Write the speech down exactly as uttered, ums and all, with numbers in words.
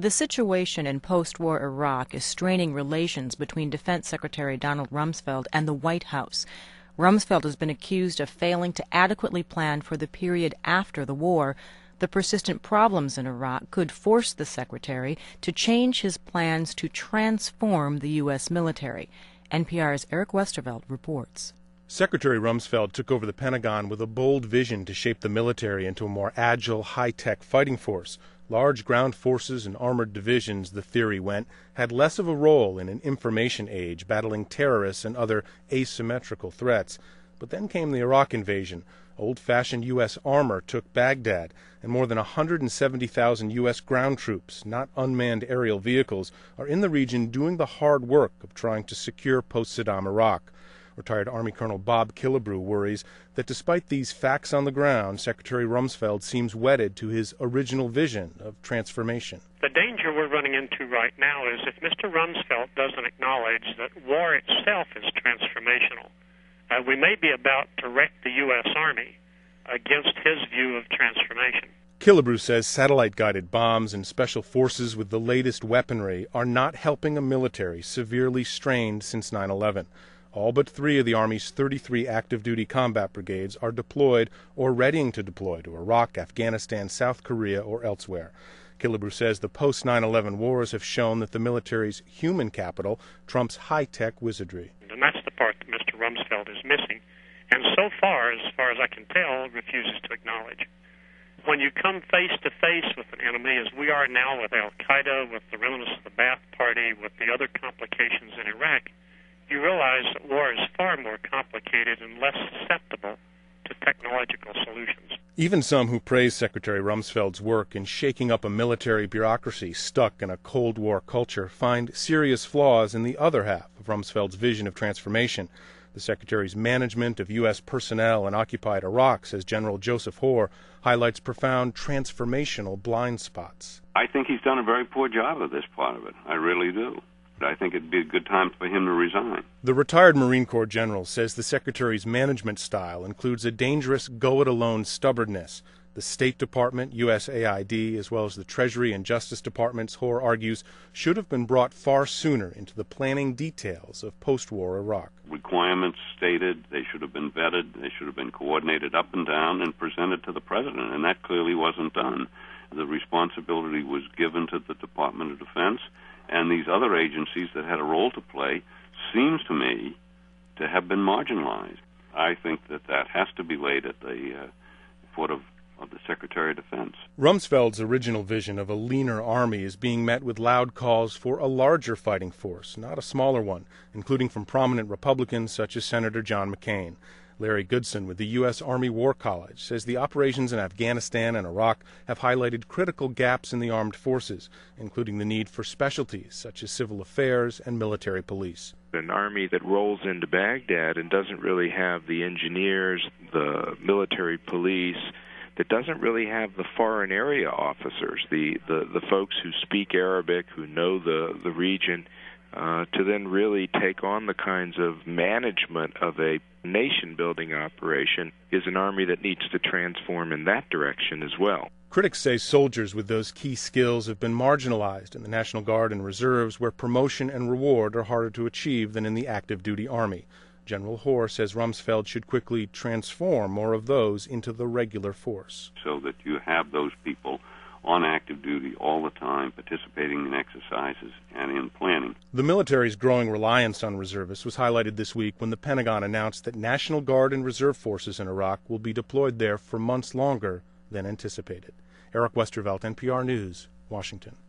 The situation in post-war Iraq is straining relations between Defense Secretary Donald Rumsfeld and the White House. Rumsfeld has been accused of failing to adequately plan for the period after the war. The persistent problems in Iraq could force the secretary to change his plans to transform the U S military. N P R's Eric Westervelt reports. Secretary Rumsfeld took over the Pentagon with a bold vision to shape the military into a more agile, high-tech fighting force. Large ground forces and armored divisions, the theory went, had less of a role in an information age battling terrorists and other asymmetrical threats. But then came the Iraq invasion. Old-fashioned U S armor took Baghdad, and more than one hundred seventy thousand U S ground troops, not unmanned aerial vehicles, are in the region doing the hard work of trying to secure post-Saddam Iraq. Retired Army Colonel Bob Killebrew worries that despite these facts on the ground, Secretary Rumsfeld seems wedded to his original vision of transformation. The danger we're running into right now is if Mister Rumsfeld doesn't acknowledge that war itself is transformational, uh, we may be about to wreck the U S Army against his view of transformation. Killebrew says satellite-guided bombs and special forces with the latest weaponry are not helping a military severely strained since nine eleven. All but three of the Army's thirty-three active-duty combat brigades are deployed or readying to deploy to Iraq, Afghanistan, South Korea, or elsewhere. Killebrew says the post nine eleven wars have shown that the military's human capital trumps high-tech wizardry. And that's the part that Mister Rumsfeld is missing, and so far, as far as I can tell, refuses to acknowledge. When you come face-to-face with an enemy, as we are now with al-Qaeda, with the remnants of the Ba'ath Party, with the other complications in Iraq, you realize that war is far more complicated and less susceptible to technological solutions. Even some who praise Secretary Rumsfeld's work in shaking up a military bureaucracy stuck in a Cold War culture find serious flaws in the other half of Rumsfeld's vision of transformation. The Secretary's management of U S personnel in occupied Iraq, says General Joseph Hoare, highlights profound transformational blind spots. I think he's done a very poor job of this part of it. I really do. I think it'd be a good time for him to resign. The retired Marine Corps general says the Secretary's management style includes a dangerous go-it-alone stubbornness. The State Department, U S A I D, as well as the Treasury and Justice Departments, Hoare argues, should have been brought far sooner into the planning details of post-war Iraq. Requirements stated, they should have been vetted, they should have been coordinated up and down and presented to the President, and that clearly wasn't done. The responsibility was given to the Department of Defense, and these other agencies that had a role to play seems to me to have been marginalized. I think that that has to be laid at the uh, foot of, of the Secretary of Defense. Rumsfeld's original vision of a leaner army is being met with loud calls for a larger fighting force, not a smaller one, including from prominent Republicans such as Senator John McCain. Larry Goodson with the U S Army War College says the operations in Afghanistan and Iraq have highlighted critical gaps in the armed forces, including the need for specialties such as civil affairs and military police. An army that rolls into Baghdad and doesn't really have the engineers, the military police, that doesn't really have the foreign area officers, the, the, the folks who speak Arabic, who know the, the region, uh, to then really take on the kinds of management of a nation-building operation, is an army that needs to transform in that direction as well. Critics say soldiers with those key skills have been marginalized in the National Guard and Reserves, where promotion and reward are harder to achieve than in the active-duty Army. General Hoare says Rumsfeld should quickly transform more of those into the regular force. So that you have those people on active duty all the time, participating in exercises and in planning. The military's growing reliance on reservists was highlighted this week when the Pentagon announced that National Guard and Reserve forces in Iraq will be deployed there for months longer than anticipated. Eric Westervelt, N P R News, Washington.